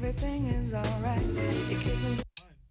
everything is alright. You kiss and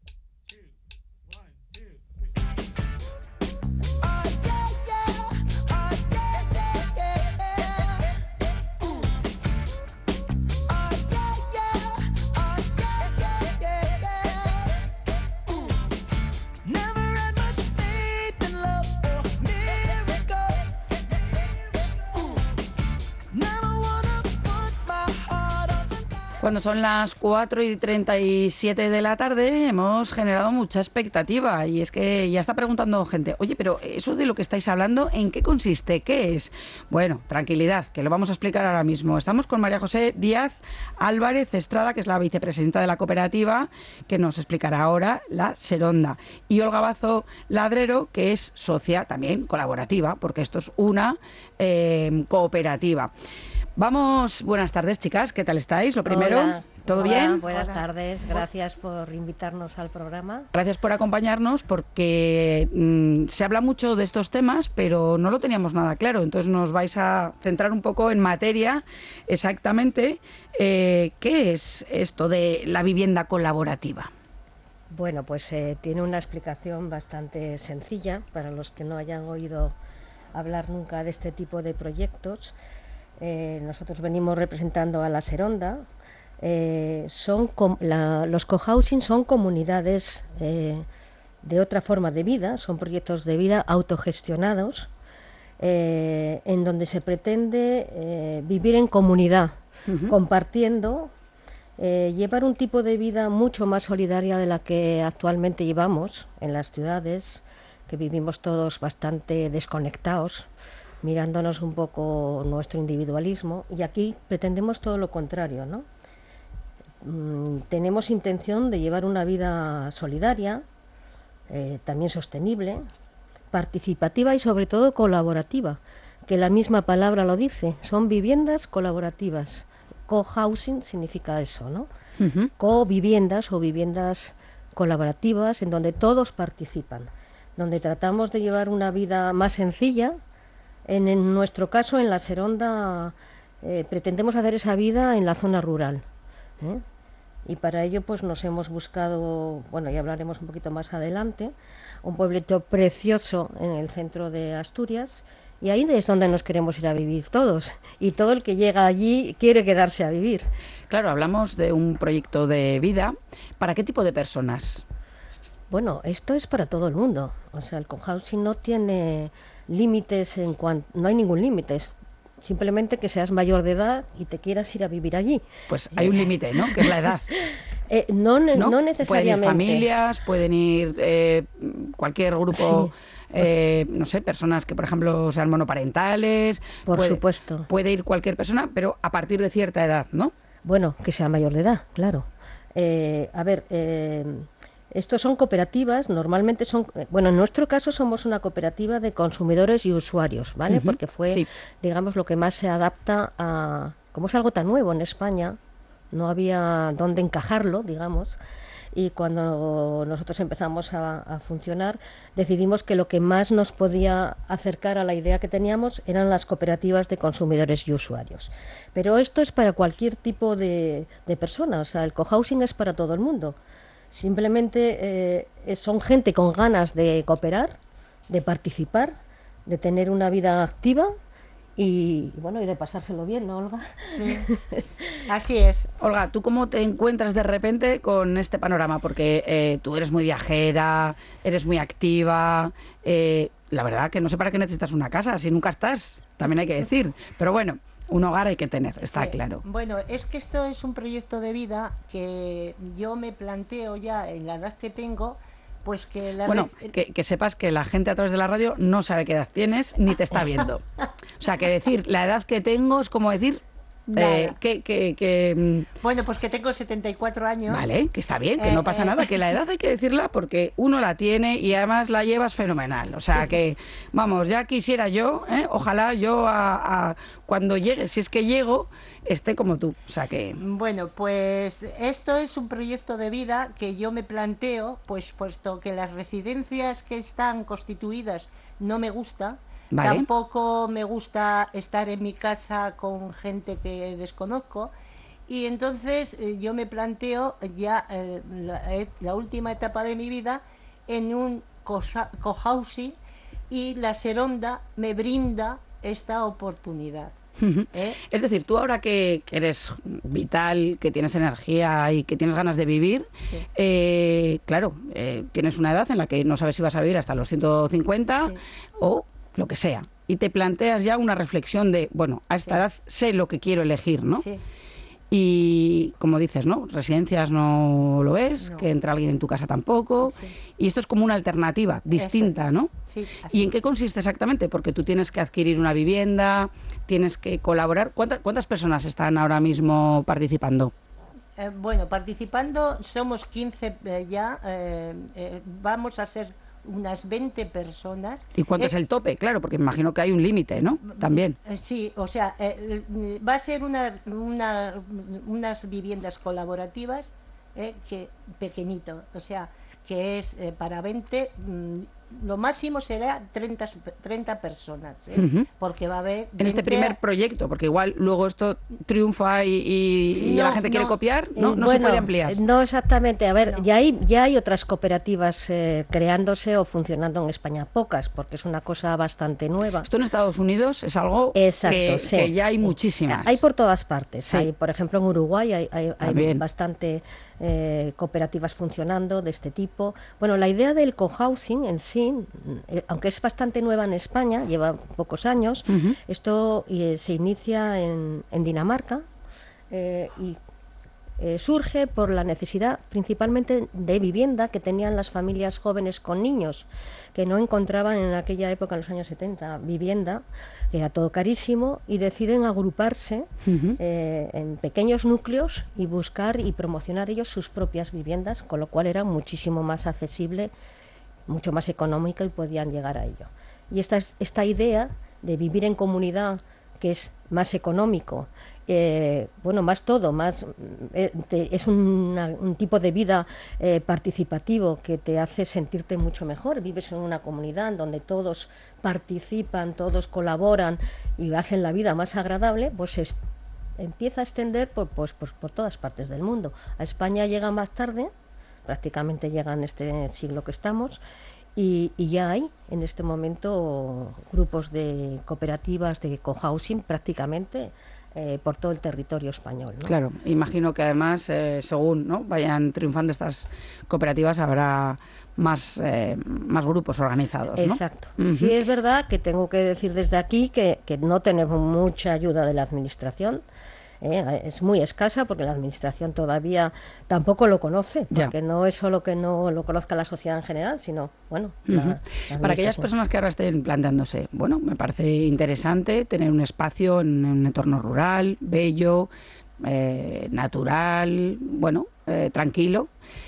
oh yeah, yeah, oh yeah, yeah, yeah. Ooh. Oh yeah, yeah, oh yeah, yeah, yeah. Ooh. Never had much faith in love or miracles. Ooh. Never wanna put my heart up and down. Cuando son las 4:37 de la tarde hemos generado mucha expectativa y es que ya está preguntando gente, oye, pero eso de lo que estáis hablando, ¿en qué consiste? ¿Qué es? Bueno, tranquilidad, que lo vamos a explicar ahora mismo. Estamos con María José Díaz Álvarez Estrada, que es la vicepresidenta de la cooperativa, que nos explicará ahora la Seronda. Y Olga Bazo Ladrero, que es socia también colaborativa, porque esto es una cooperativa. Vamos, buenas tardes, chicas, ¿qué tal estáis? Lo primero, Hola. ¿todo Hola, bien? Buenas tardes, gracias por invitarnos al programa. Gracias por acompañarnos porque se habla mucho de estos temas, pero no lo teníamos nada claro. Entonces nos vais a centrar un poco en materia exactamente. ¿Qué es esto de la vivienda colaborativa? Bueno, pues tiene una explicación bastante sencilla para los que no hayan oído hablar nunca de este tipo de proyectos. Nosotros venimos representando a la Seronda. Los cohousing son comunidades de otra forma de vida, son proyectos de vida autogestionados, en donde se pretende vivir en comunidad, compartiendo, llevar un tipo de vida mucho más solidaria de la que actualmente llevamos en las ciudades, que vivimos todos bastante desconectados, mirándonos un poco nuestro individualismo, y aquí pretendemos todo lo contrario, ¿no? Tenemos intención de llevar una vida solidaria, también sostenible, participativa y sobre todo colaborativa, que la misma palabra lo dice, son viviendas colaborativas. Co-housing significa eso, ¿no? Co-viviendas o viviendas colaborativas en donde todos participan, donde tratamos de llevar una vida más sencilla. En nuestro caso, en la Seronda, pretendemos hacer esa vida en la zona rural, ¿eh? Y para ello pues nos hemos buscado, bueno, ya hablaremos un poquito más adelante, un pueblito precioso en el centro de Asturias, y ahí es donde nos queremos ir a vivir todos, y todo el que llega allí quiere quedarse a vivir. Claro, hablamos de un proyecto de vida. ¿Para qué tipo de personas? Bueno, esto es para todo el mundo, o sea, el cohousing no tiene límites, no hay ningún límite, simplemente que seas mayor de edad y te quieras ir a vivir allí. Pues hay un límite, ¿no? Que es la edad. No necesariamente. Pueden ir familias, pueden ir cualquier grupo, sí. No sé, personas que, por ejemplo, sean monoparentales. Por supuesto. Puede ir cualquier persona, pero a partir de cierta edad, ¿no? Bueno, que sea mayor de edad, claro. Estos son cooperativas, normalmente son, bueno, en nuestro caso somos una cooperativa de consumidores y usuarios, ¿vale? Porque fue, digamos, lo que más se adapta a, como es algo tan nuevo en España, no había dónde encajarlo, digamos, y cuando nosotros empezamos a funcionar, decidimos que lo que más nos podía acercar a la idea que teníamos eran las cooperativas de consumidores y usuarios. Pero esto es para cualquier tipo de persona, o sea, el cohousing es para todo el mundo. Simplemente son gente con ganas de cooperar, de participar, de tener una vida activa y bueno, y de pasárselo bien, ¿no, Olga? Sí. Así es. Olga, ¿tú cómo te encuentras de repente con este panorama? Porque tú eres muy viajera, eres muy activa. La verdad que no sé para qué necesitas una casa, si nunca estás, también hay que decir. Pero bueno, un hogar hay que tener, está claro. Bueno, es que esto es un proyecto de vida que yo me planteo ya en la edad que tengo, pues que que sepas que la gente a través de la radio no sabe qué edad tienes ni te está viendo. O sea, que decir la edad que tengo es como decir Bueno, pues que tengo 74 años. Vale, que está bien, que no pasa nada, que la edad hay que decirla porque uno la tiene y además la llevas fenomenal. O sea, que, vamos, ya quisiera yo, ojalá yo cuando llegue, si es que llego, esté como tú. O sea que... Bueno, pues esto es un proyecto de vida que yo me planteo, pues puesto que las residencias que están constituidas no me gusta. Vale. Tampoco me gusta estar en mi casa con gente que desconozco Y entonces yo me planteo ya la última etapa de mi vida en un cohousing, y la Seronda me brinda esta oportunidad. ¿Eh? Es decir, tú ahora que eres vital, que tienes energía y que tienes ganas de vivir, claro, tienes una edad en la que no sabes si vas a vivir hasta los 150 o lo que sea. Y te planteas ya una reflexión de, bueno, a esta edad sé lo que quiero elegir, ¿no? Sí. Y como dices, ¿no? Residencias no lo es, No. que entre alguien en tu casa tampoco. Sí. Y esto es como una alternativa distinta, ¿no? Sí, así. ¿Y en qué consiste exactamente? Porque tú tienes que adquirir una vivienda, tienes que colaborar. ¿Cuántas personas están ahora mismo participando? Bueno, participando somos 15 ya, vamos a ser unas 20 personas. ¿Y cuánto es el tope? Claro, porque me imagino que hay un límite, ¿no? También. Sí, o sea, va a ser unas viviendas colaborativas, que pequeñito, o sea, que es para 20, lo máximo será 30 personas, Ujú. porque va a haber... En este 20 primer proyecto, porque igual luego esto triunfa y No, la gente quiere no. copiar, ¿no? No se Bueno, puede ampliar. No exactamente. A ver, No. ya hay otras cooperativas creándose o funcionando en España. Pocas, porque es una cosa bastante nueva. Esto en Estados Unidos es algo Exacto, que, sí. que ya hay muchísimas. Hay por todas partes. Sí. Hay, por ejemplo, en Uruguay hay También. bastante cooperativas funcionando de este tipo. Bueno, la idea del cohousing en sí, aunque es bastante nueva en España, lleva pocos años, Ujú. esto se inicia en Dinamarca y surge por la necesidad principalmente de vivienda que tenían las familias jóvenes con niños, que no encontraban en aquella época, en los años 70, vivienda, que era todo carísimo, y deciden agruparse Ujú. en pequeños núcleos y buscar y promocionar ellos sus propias viviendas, con lo cual era muchísimo más accesible, mucho más económico, y podían llegar a ello. Y esta idea de vivir en comunidad, que es más económico, bueno, más todo, más es un tipo de vida participativo que te hace sentirte mucho mejor. Vives en una comunidad en donde todos participan, todos colaboran y hacen la vida más agradable, pues empieza a extender por todas partes del mundo. A España llega más tarde, prácticamente llega en este siglo que estamos, y ya hay en este momento grupos de cooperativas de cohousing prácticamente por todo el territorio español, ¿no? Claro, imagino que además, según, ¿no?, vayan triunfando estas cooperativas, habrá más grupos organizados, ¿no? Exacto. Ujú. Sí, es verdad que tengo que decir desde aquí que no tenemos mucha ayuda de la Administración. Es muy escasa porque la Administración todavía tampoco lo conoce, Ya. porque no es solo que no lo conozca la sociedad en general, sino, bueno, Ujú. la Para aquellas Administración. personas que ahora estén planteándose, bueno, me parece interesante tener un espacio en un entorno rural, bello, natural, bueno, tranquilo.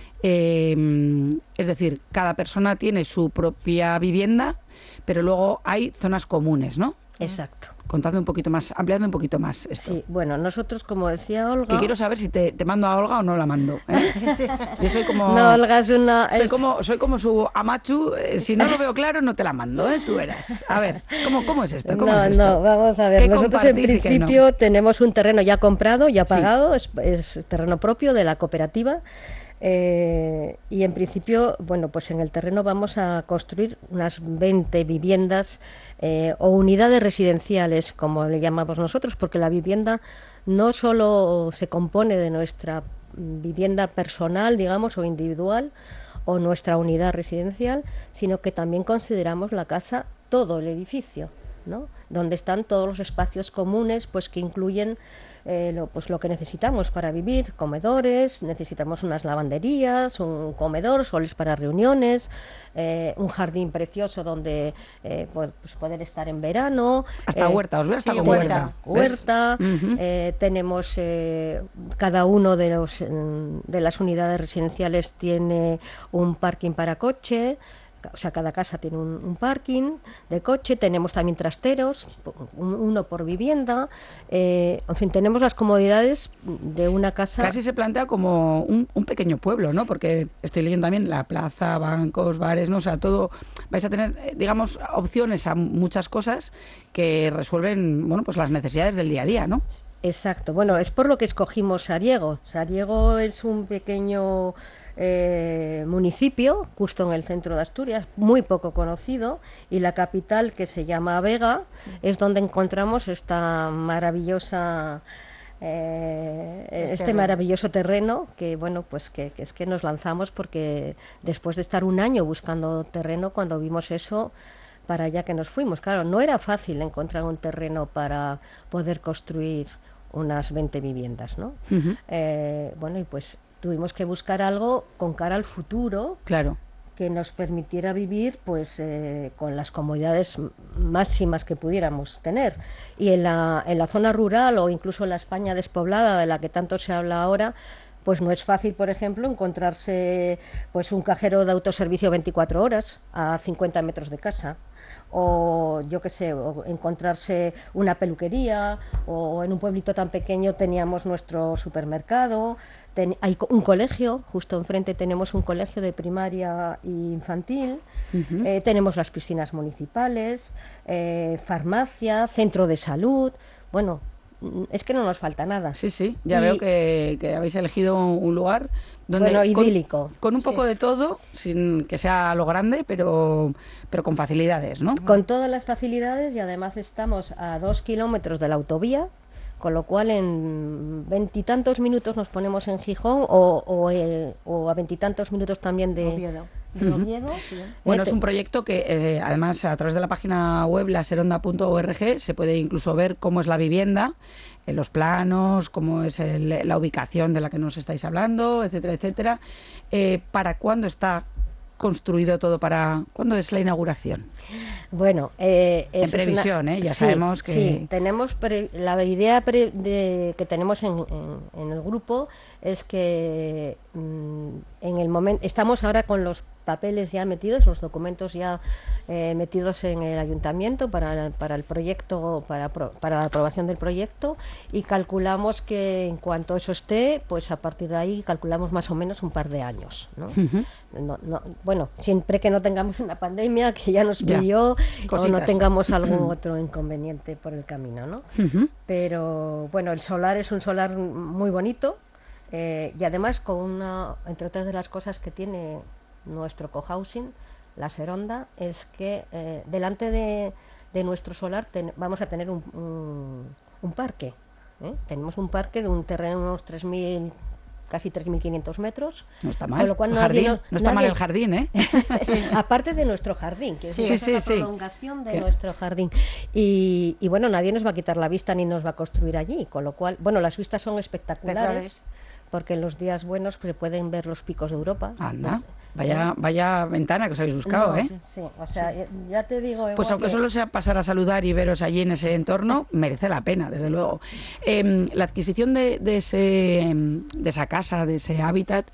Es decir, cada persona tiene su propia vivienda, pero luego hay zonas comunes, ¿no? Exacto. Contadme un poquito más, ampliadme un poquito más esto. Sí, bueno, nosotros, como decía Olga... Que quiero saber si te mando a Olga o no la mando, ¿eh? Yo soy como... No, Olga es una... Soy como su amachu, si no lo veo claro no te la mando, tú verás. A ver, ¿cómo es esto? ¿Cómo No, es esto? no, vamos a ver. ¿Qué Nosotros en compartís y qué no? principio tenemos un terreno ya comprado, ya Sí. pagado, es terreno propio de la cooperativa. Y en principio, bueno, pues en el terreno vamos a construir unas 20 viviendas o unidades residenciales, como le llamamos nosotros, porque la vivienda no solo se compone de nuestra vivienda personal, digamos, o individual, o nuestra unidad residencial, sino que también consideramos la casa todo el edificio, ¿no? Donde están todos los espacios comunes, pues que incluyen lo que necesitamos para vivir: comedores, necesitamos unas lavanderías, un comedor, soles para reuniones, un jardín precioso donde pues poder estar en verano. Hasta huerta, os veo hasta sí, con huerta. huerta. ¿Ves? Huerta, Ujú. tenemos cada uno de las unidades residenciales tiene un parking para coche. O sea, cada casa tiene un parking de coche, tenemos también trasteros, uno por vivienda, en fin, tenemos las comodidades de una casa. Casi se plantea como un pequeño pueblo, ¿no? Porque estoy leyendo también la plaza, bancos, bares, ¿no? O sea, todo, vais a tener, digamos, opciones a muchas cosas que resuelven, bueno, pues las necesidades del día a día, ¿no? Exacto. Bueno, es por lo que escogimos Sariego. Sariego es un pequeño municipio justo en el centro de Asturias, muy poco conocido, y la capital, que se llama Vega, es donde encontramos esta maravillosa este maravilloso terreno que bueno, pues que es que nos lanzamos, porque después de estar un año buscando terreno, cuando vimos eso, para allá que nos fuimos. Claro, no era fácil encontrar un terreno para poder construir unas 20 viviendas, ¿no? Bueno, y pues tuvimos que buscar algo con cara al futuro, Claro. que nos permitiera vivir pues con las comodidades máximas que pudiéramos tener. Y en la zona rural, o incluso en la España despoblada, de la que tanto se habla ahora, pues no es fácil, por ejemplo, encontrarse pues un cajero de autoservicio 24 horas a 50 metros de casa, o yo qué sé, o encontrarse una peluquería, o en un pueblito tan pequeño teníamos nuestro supermercado, hay un colegio, justo enfrente tenemos un colegio de primaria e infantil, tenemos las piscinas municipales, farmacia, centro de salud, bueno, es que no nos falta nada. Sí, sí, ya veo que habéis elegido un lugar donde bueno, idílico. Con un poco de todo, sin que sea lo grande, pero con facilidades, ¿no? Con todas las facilidades, y además estamos a 2 kilómetros de la autovía, con lo cual en 20 y tantos minutos nos ponemos en Gijón, o a 20 y tantos minutos también de Oviedo. Oviedo. Bueno, es un proyecto que además a través de la página web laseronda.org se puede incluso ver cómo es la vivienda, en los planos, cómo es la ubicación de la que nos estáis hablando, etcétera, etcétera. ¿Para cuándo está construido todo? ¿Para cuándo es la inauguración? Bueno, en previsión, ya sí, sabemos que... Sí, tenemos la idea que tenemos en el grupo es que en el momento estamos ahora con los papeles ya metidos, los documentos ya metidos en el ayuntamiento para el proyecto, para la aprobación del proyecto, y calculamos que en cuanto eso esté, pues a partir de ahí calculamos más o menos un par de años, ¿no? Bueno, siempre que no tengamos una pandemia que ya nos pilló, o no tengamos algún otro inconveniente por el camino, ¿no? Pero bueno, el solar es un solar muy bonito, y además entre otras de las cosas que tiene nuestro cohousing, la Seronda, es que delante de nuestro solar vamos a tener un parque. Tenemos un parque de un terreno de unos 3.000, casi 3.500 metros. No está mal. Con lo cual No está mal el jardín, ¿eh? Aparte de nuestro jardín, que es una prolongación de nuestro jardín. Y bueno, nadie nos va a quitar la vista ni nos va a construir allí, con lo cual, bueno, las vistas son espectaculares, porque en los días buenos pues, se pueden ver los picos de Europa. Anda, vaya ventana que os habéis buscado, ¿eh? Sí, o sea, ya te digo... Pues aunque solo sea pasar a saludar y veros allí en ese entorno, merece la pena, desde luego. La adquisición de esa casa, de ese hábitat,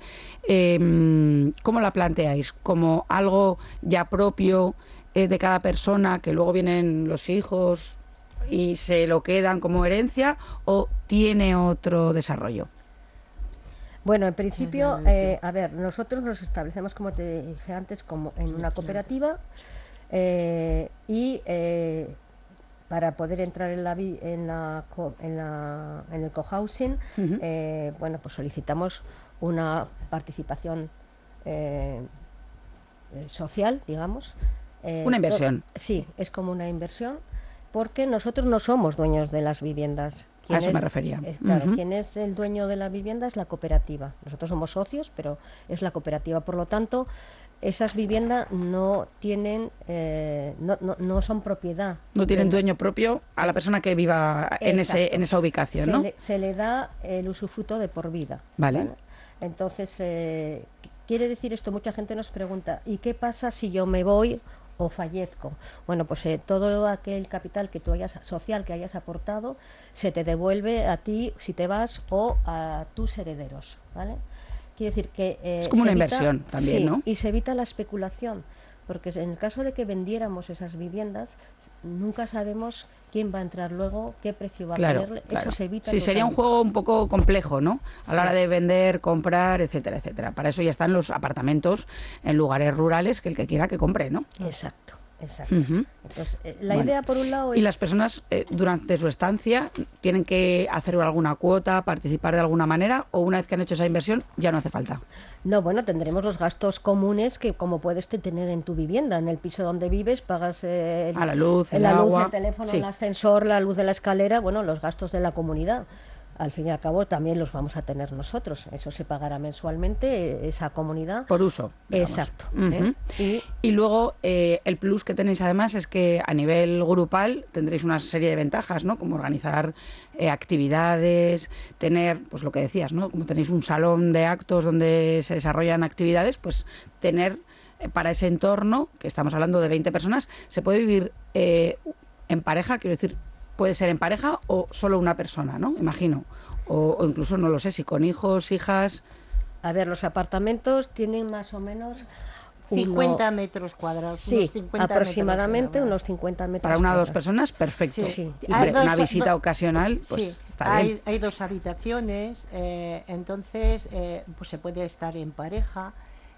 ¿cómo la planteáis? ¿Como algo ya propio de cada persona, que luego vienen los hijos y se lo quedan como herencia, o tiene otro desarrollo? Bueno, en principio, a ver, nosotros nos establecemos, como te dije antes, como en una cooperativa, y para poder entrar en el cohousing, bueno, pues solicitamos una participación social, digamos. Una inversión. Sí, es como una inversión, porque nosotros no somos dueños de las viviendas. A eso me refería. Claro, quien es el dueño de la vivienda es la cooperativa. Nosotros somos socios, pero es la cooperativa. Por lo tanto, esas viviendas no tienen, no son propiedad. No tienen dueño propio a la persona que viva en esa ubicación, ¿no? Se le da el usufructo de por vida. Vale. Entonces, quiere decir esto, mucha gente nos pregunta, ¿y qué pasa si yo me voy o fallezco? Bueno, pues todo aquel capital que tú social que hayas aportado se te devuelve a ti si te vas, o a tus herederos, ¿vale? Quiere decir que es como una inversión también, sí, ¿no? Y se evita la especulación, porque en el caso de que vendiéramos esas viviendas, nunca sabemos quién va a entrar luego, qué precio va a ponerle. Eso se evita. Sí, sería un juego un poco complejo, ¿no? A la hora de vender, comprar, etcétera, etcétera. Para eso ya están los apartamentos en lugares rurales, que el que quiera que compre, ¿no? Exacto. Exacto. Ujú. Entonces, la Vale. idea, por un lado, Y es... las personas durante su estancia tienen que hacer alguna cuota, participar de alguna manera, o una vez que han hecho esa inversión ya no hace falta. No, bueno, tendremos los gastos comunes que como puedes tener en tu vivienda. En el piso donde vives pagas A la luz, el la luz, agua. el teléfono, Sí. el ascensor, la luz de la escalera, bueno, los gastos de la comunidad. Al fin y al cabo también los vamos a tener nosotros. Eso se pagará mensualmente, esa comunidad. Por uso. Digamos. Exacto. Ujú. Y luego el plus que tenéis además es que a nivel grupal tendréis una serie de ventajas, ¿no? Como organizar actividades, tener, pues lo que decías, ¿no? Como tenéis un salón de actos donde se desarrollan actividades, pues tener para ese entorno, que estamos hablando de 20 personas, se puede vivir en pareja, quiero decir, puede ser en pareja o solo una persona, ¿no? Imagino. O incluso, no lo sé, si con hijos, hijas... A ver, los apartamentos tienen más o menos 50 metros cuadrados. Sí, unos 50 aproximadamente metros, unos 50 metros Para una o dos cuadrados. personas, perfecto. Sí. Y Hay una dos- visita do- ocasional, pues Sí, está bien. hay dos habitaciones, entonces pues se puede estar en pareja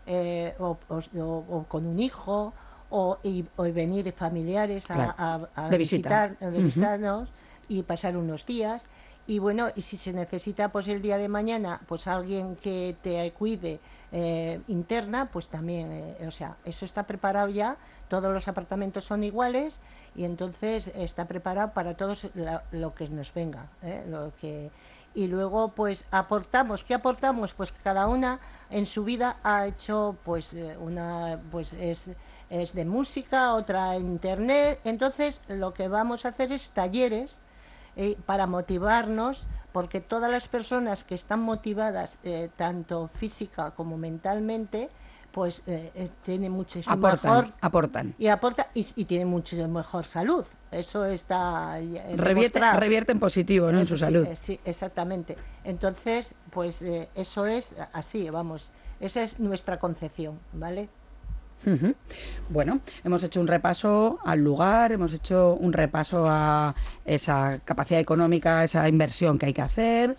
o con un hijo o venir familiares Claro, a de visita. visitarnos y pasar unos días. Y bueno, y si se necesita pues el día de mañana pues alguien que te cuide interna, pues también, o sea, eso está preparado ya, todos los apartamentos son iguales y entonces está preparado para todos lo que nos venga, y luego pues aportamos, ¿qué aportamos? Pues cada una en su vida ha hecho pues una pues es de música, otra en internet, entonces lo que vamos a hacer es talleres para motivarnos, porque todas las personas que están motivadas, tanto física como mentalmente, pues tienen muchísimo mejor Aportan. y tienen mucho mejor salud. Eso está demostrado. Revierte en positivo, ¿no? En su Sí, salud. sí, exactamente. Entonces, pues eso es así, vamos. Esa es nuestra concepción, ¿vale? Ujú. Bueno, hemos hecho un repaso al lugar, hemos hecho un repaso a esa capacidad económica, esa inversión que hay que hacer.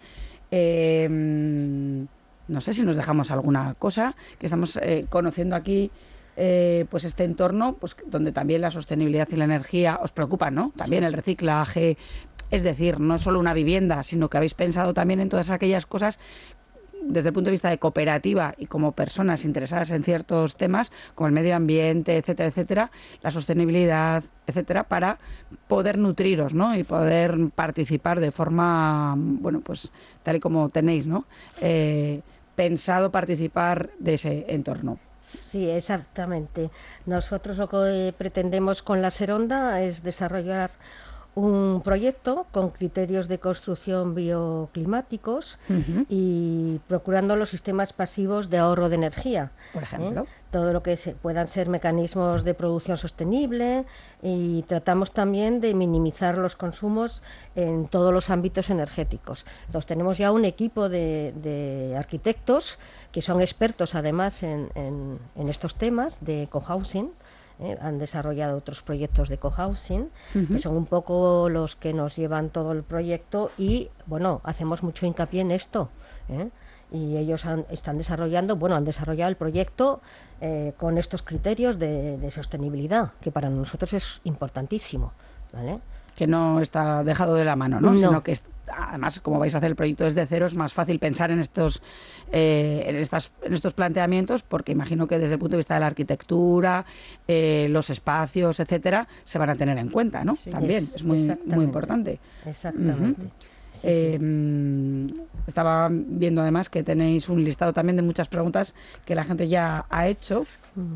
No sé si nos dejamos alguna cosa, que estamos conociendo aquí, pues este entorno, pues donde también la sostenibilidad y la energía os preocupan, ¿no? También el reciclaje, es decir, no solo una vivienda, sino que habéis pensado también en todas aquellas cosas desde el punto de vista de cooperativa y como personas interesadas en ciertos temas, como el medio ambiente, etcétera, etcétera, la sostenibilidad, etcétera, para poder nutriros, ¿no? Y poder participar de forma, bueno, pues tal y como tenéis, ¿no? Pensado participar de ese entorno. Sí, exactamente. Nosotros lo que pretendemos con la Seronda es desarrollar un proyecto con criterios de construcción bioclimáticos y procurando los sistemas pasivos de ahorro de energía. Por ejemplo. Todo lo que puedan ser mecanismos de producción sostenible, y tratamos también de minimizar los consumos en todos los ámbitos energéticos. Entonces tenemos ya un equipo de arquitectos que son expertos además en estos temas de cohousing. Han desarrollado otros proyectos de cohousing, que son un poco los que nos llevan todo el proyecto y, bueno, hacemos mucho hincapié en esto. Y ellos están desarrollando, bueno, han desarrollado el proyecto con estos criterios de sostenibilidad, que para nosotros es importantísimo, ¿vale? Que no está dejado de la mano, ¿no? No. Sino que además, como vais a hacer el proyecto desde cero, es más fácil pensar en estos planteamientos, porque imagino que desde el punto de vista de la arquitectura, los espacios, etcétera, se van a tener en cuenta, ¿no? Sí, También es muy importante. Exactamente. Ujú. Sí, sí. Estaba viendo además que tenéis un listado también de muchas preguntas que la gente ya ha hecho.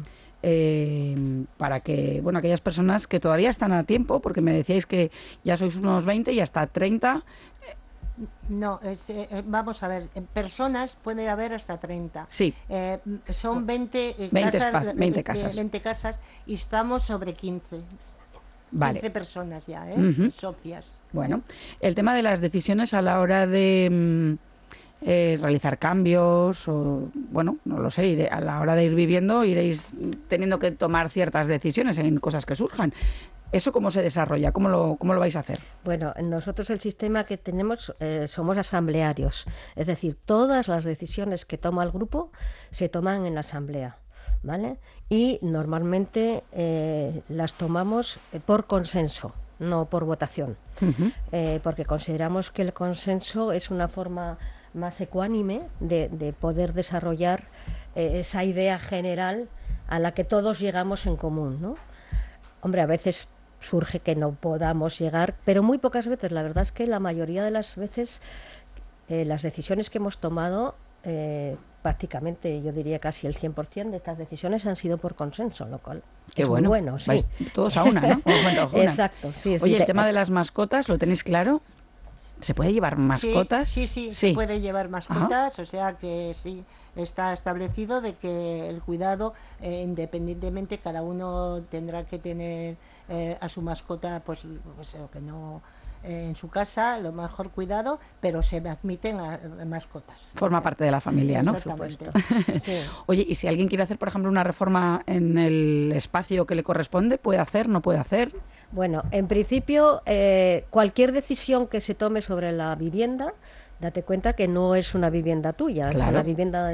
Para que, bueno, aquellas personas que todavía están a tiempo, porque me decíais que ya sois unos 20 y hasta 30. No, vamos a ver, personas puede haber hasta 30. Sí. Son 20, 20 casas, 20 casas. 20 casas y estamos sobre 15. Vale. 15 personas ya, socias. Bueno, el tema de las decisiones a la hora de realizar cambios o, bueno, no lo sé, a la hora de ir viviendo iréis teniendo que tomar ciertas decisiones en cosas que surjan. ¿Eso cómo se desarrolla? ¿Cómo lo vais a hacer? Bueno, nosotros el sistema que tenemos somos asamblearios, es decir, todas las decisiones que toma el grupo se toman en la asamblea, ¿vale? Y normalmente las tomamos por consenso, no por votación, porque consideramos que el consenso es una forma más ecuánime de poder desarrollar esa idea general a la que todos llegamos en común, ¿no? Hombre, a veces surge que no podamos llegar, pero muy pocas veces. La verdad es que la mayoría de las veces las decisiones que hemos tomado, prácticamente, yo diría casi el 100% de estas decisiones han sido por consenso, lo cual Qué es bueno. muy bueno. Sí. Vais todos a una, ¿no? Como cuenta Ojuna. Exacto, sí. Oye, el tema de las mascotas, ¿lo tenéis claro? ¿Se puede llevar mascotas? Sí, se puede llevar mascotas, o sea que sí, está establecido de que el cuidado, independientemente, cada uno tendrá que tener a su mascota, pues que no en su casa, lo mejor cuidado, pero se admiten a mascotas. Forma parte de la familia, ¿no? Exactamente. Sí. Oye, y si alguien quiere hacer, por ejemplo, una reforma en el espacio que le corresponde, ¿puede hacer, no puede hacer? Bueno, en principio, cualquier decisión que se tome sobre la vivienda, date cuenta que no es una vivienda tuya, Claro. es una vivienda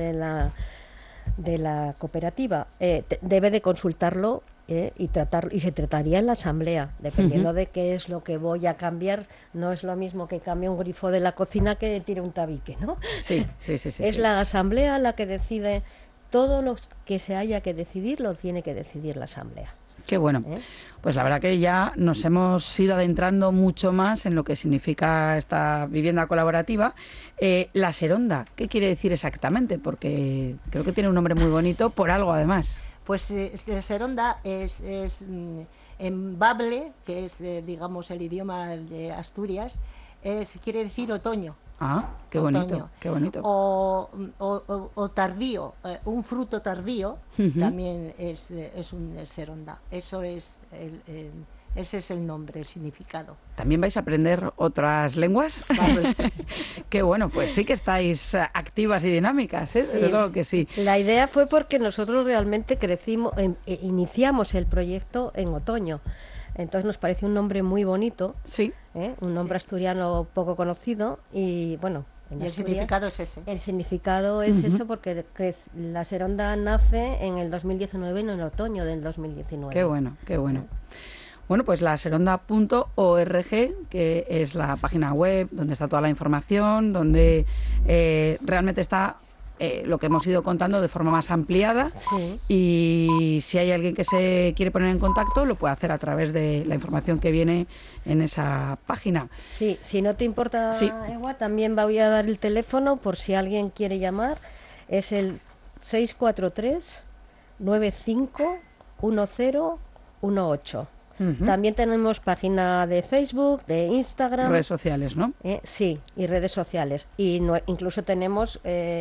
de la cooperativa. Debe de consultarlo y se trataría en la asamblea, dependiendo de qué es lo que voy a cambiar. No es lo mismo que cambie un grifo de la cocina que tire un tabique, ¿no? Sí. Es la asamblea la que decide. Todo lo que se haya que decidir lo tiene que decidir la asamblea. Qué bueno. Pues la verdad que ya nos hemos ido adentrando mucho más en lo que significa esta vivienda colaborativa. La Seronda, ¿qué quiere decir exactamente? Porque creo que tiene un nombre muy bonito, por algo además. Pues la Seronda es en bable, que es, digamos, el idioma de Asturias, quiere decir otoño. Ah, qué bonito, Otoño. qué bonito. O tardío, un fruto tardío, también es un seronda. Ese es el nombre, el significado. ¿También vais a aprender otras lenguas? Vale. Qué bueno, pues sí que estáis activas y dinámicas, ¿eh? Sí. Desde luego que sí. La idea fue porque nosotros realmente iniciamos el proyecto en otoño. Entonces nos pareció un nombre muy bonito, Sí. un nombre asturiano poco conocido y bueno. En Y el Asturias, significado es ese. el significado es eso porque la Seronda nace en el 2019, en el otoño del 2019. Qué bueno, qué bueno. Bueno, pues la seronda.org, que es la página web donde está toda la información, donde realmente está lo que hemos ido contando de forma más ampliada. Sí. Y si hay alguien que se quiere poner en contacto, lo puede hacer a través de la información que viene en esa página. Sí, si no te importa, Sí. Ewa, también voy a dar el teléfono por si alguien quiere llamar. Es el 643 95 1018. También tenemos página de Facebook, de Instagram. Redes sociales, ¿no? Sí, y redes sociales. Y incluso tenemos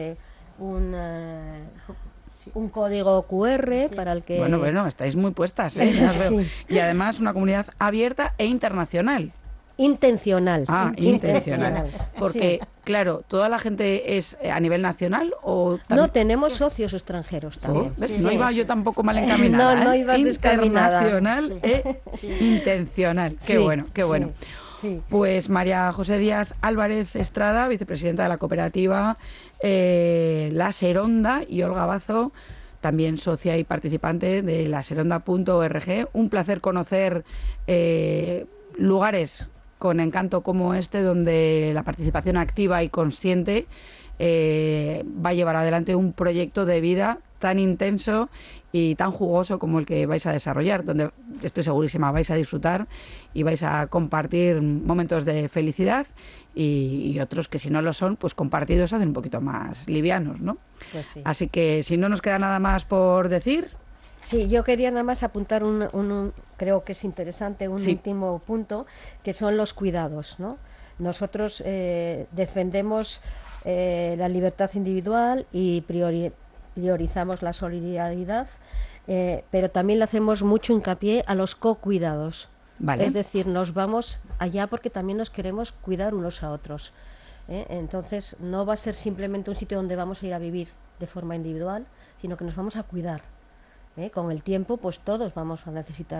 un código QR para el que... Bueno, estáis muy puestas, ¿eh? Ya os veo. Sí. Y además una comunidad abierta e internacional. Intencional. Ah, intencional. Porque, Sí. claro, ¿toda la gente es a nivel nacional o No, también? tenemos socios extranjeros también. ¿Ves? Sí. No iba yo tampoco mal encaminada. No, no ¿eh? ibas descaminada. Internacional e intencional. Qué Sí, bueno, qué bueno. sí. Pues María José Díaz Álvarez Estrada, vicepresidenta de la cooperativa La Seronda, y Olga Bazo, también socia y participante de la seronda.org. Un placer conocer lugares con encanto como este, donde la participación activa y consciente va a llevar adelante un proyecto de vida tan intenso y tan jugoso como el que vais a desarrollar, donde estoy segurísima vais a disfrutar y vais a compartir momentos de felicidad y otros que si no lo son, pues compartidos hacen un poquito más livianos, ¿no? Pues sí. Así que si no nos queda nada más por decir, Sí, yo quería nada más apuntar creo que es interesante, un Sí. último punto, que son los cuidados, ¿no? Nosotros defendemos la libertad individual y priorizamos la solidaridad, pero también le hacemos mucho hincapié a los co-cuidados. Vale. Es decir, nos vamos allá porque también nos queremos cuidar unos a otros. Entonces, no va a ser simplemente un sitio donde vamos a ir a vivir de forma individual, sino que nos vamos a cuidar. Con el tiempo, pues todos vamos a necesitar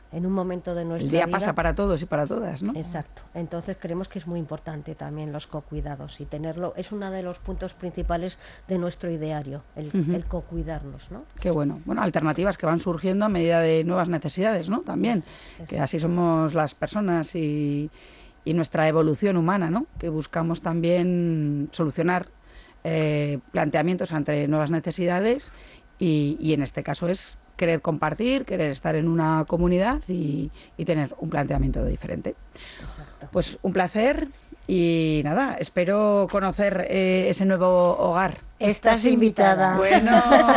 en un momento de nuestra El día vida. pasa para todos y para todas, ¿no? Exacto. Entonces creemos que es muy importante también los cocuidados y tenerlo. Es uno de los puntos principales de nuestro ideario, el cocuidarnos, ¿no? Qué bueno. Bueno, alternativas que van surgiendo a medida de nuevas necesidades, ¿no? También, que así somos las personas y nuestra evolución humana, ¿no? Que buscamos también solucionar planteamientos ante nuevas necesidades y en este caso es querer compartir, querer estar en una comunidad y tener un planteamiento diferente. Exacto. Pues un placer y nada, espero conocer ese nuevo hogar. Estás invitada. Bueno,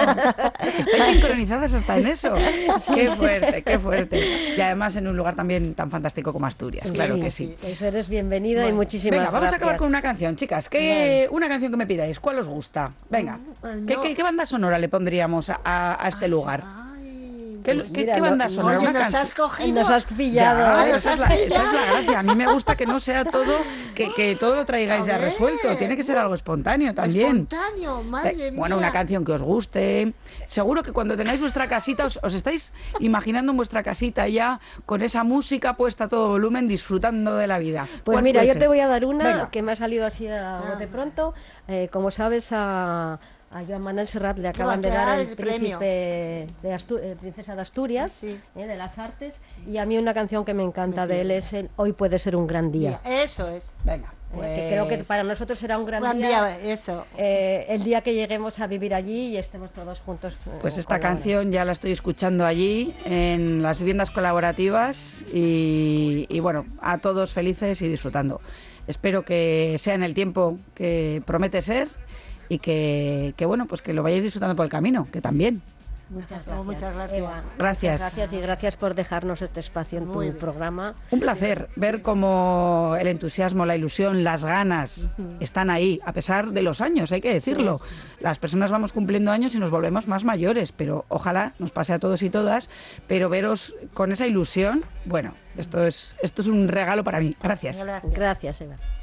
estáis sincronizadas hasta en eso. Qué fuerte, qué fuerte. Y además en un lugar también tan fantástico como Asturias, claro que sí. Pues eres bienvenida y muchísimas Venga, vamos a acabar gracias. con una canción, chicas. Una canción que me pidáis. ¿Cuál os gusta? Venga. ¿Qué banda sonora le pondríamos a este lugar? ¿Qué mira, banda no- sonora? Oye, Una nos canción. has cogido. Nos has pillado. Ya, ¿eh? esa es la gracia. A mí me gusta que no sea todo, que todo lo traigáis ya A ver. resuelto. Tiene que ser algo espontáneo también. Espontáneo, madre mía. Bueno, una canción que os guste. Seguro que cuando tengáis vuestra casita, os estáis imaginando en vuestra casita ya con esa música puesta a todo volumen, disfrutando de la vida. Pues ¿Cuál mira, puede yo ser? te voy a dar una Venga. que me ha salido así de pronto. Como sabes, a Joan Manuel Serrat le acaban de dar el premio. príncipe de Princesa de Asturias, Sí. de las artes, y a mí una canción que me encanta de él es Hoy puede ser un gran día. Eso es. Venga. Que creo que pues- para nosotros será un gran Buen día, día, eso. el día que lleguemos a vivir allí y estemos todos juntos. Pues esta colaborando. canción ya la estoy escuchando allí en las viviendas colaborativas y bueno, a todos felices y disfrutando. Espero que sea en el tiempo que promete ser y que bueno, pues que lo vayáis disfrutando por el camino, que también. Muchas gracias. Muchas gracias. Eva. Gracias. Muchas gracias y gracias por dejarnos este espacio en tu Muy bien. programa. Un placer ver cómo el entusiasmo, la ilusión, las ganas están ahí, a pesar de los años, hay que decirlo. Las personas vamos cumpliendo años y nos volvemos más mayores, pero ojalá nos pase a todos y todas, pero veros con esa ilusión, bueno, esto es un regalo para mí. Gracias. Gracias. Gracias, Eva.